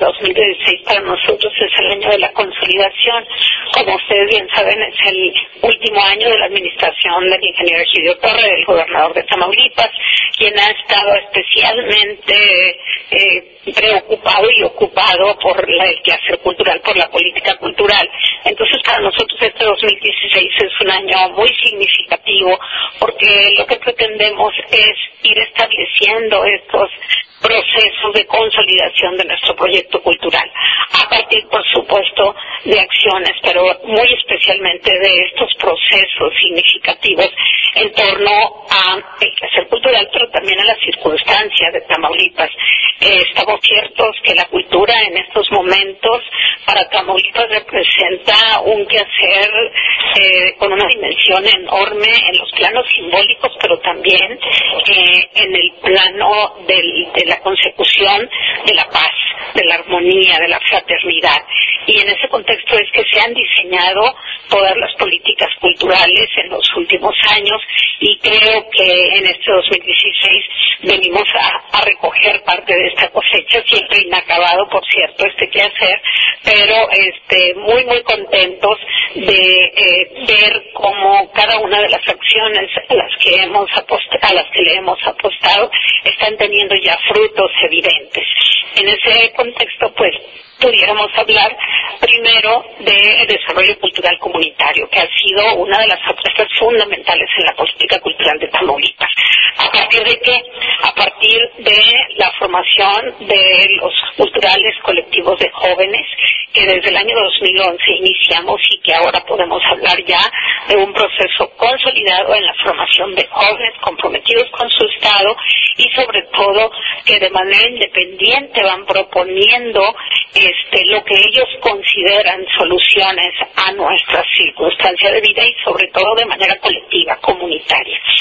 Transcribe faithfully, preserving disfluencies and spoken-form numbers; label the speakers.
Speaker 1: dos mil dieciséis para nosotros es el año de la consolidación. Como ustedes bien saben, es el último año de la administración del ingeniero Egidio Torre, del gobernador de Tamaulipas, quien ha estado especialmente eh, preocupado y ocupado por la, el quehacer cultural, por la política cultural. Entonces, para nosotros este dos mil dieciséis es un año muy significativo porque lo que pretendemos es ir estableciendo estos procesos de consolidación de nuestro proyecto cultural, a partir, por supuesto, de acciones, pero muy especialmente de estos procesos significativos en torno a el quehacer cultural, pero también a las circunstancias de Tamaulipas. Eh, estamos ciertos que la cultura en estos momentos para Tamaulipas representa un quehacer eh, con una dimensión enorme en los planos simbólicos, pero también eh, en el plano del, de la consecución de la paz, de la armonía, de la fraternidad. Y en ese contexto es que se han diseñado todas las políticas culturales en los últimos años y creo que en este dos mil dieciséis venimos a, a recoger parte de esta cosecha, siempre inacabado, por cierto, este quehacer, pero este, muy, muy contentos de eh, ver cómo cada una de las acciones a las que hemos apostado, a las que le hemos apostado están teniendo ya frutos evidentes. En ese contexto, pues, pudiéramos hablar primero de desarrollo cultural comunitario, que ha sido una de las apuestas fundamentales en la política cultural de Tamaulipas. ¿A partir de qué? A partir de la formación de los culturales colectivos de jóvenes, que desde el año dos mil once iniciamos y que ahora podemos hablar ya de un proceso consolidado en la formación de jóvenes comprometidos con su Estado y sobre todo que de manera independiente van proponiendo este, lo que ellos consideran soluciones a nuestras circunstancias de vida y sobre todo de manera colectiva, comunitaria.